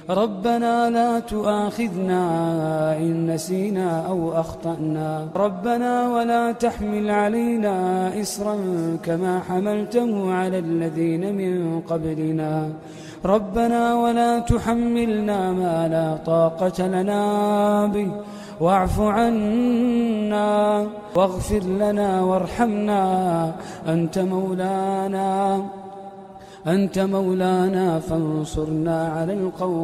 ربنا لا تؤاخذنا إن نسينا أو أخطأنا ربنا ولا تحمل علينا إصرا كما حملته على الذين من قبلنا ربنا ولا تحملنا ما لا طاقة لنا به واعف عنا واغفر لنا وارحمنا أنت مولانا فانصرنا على القوم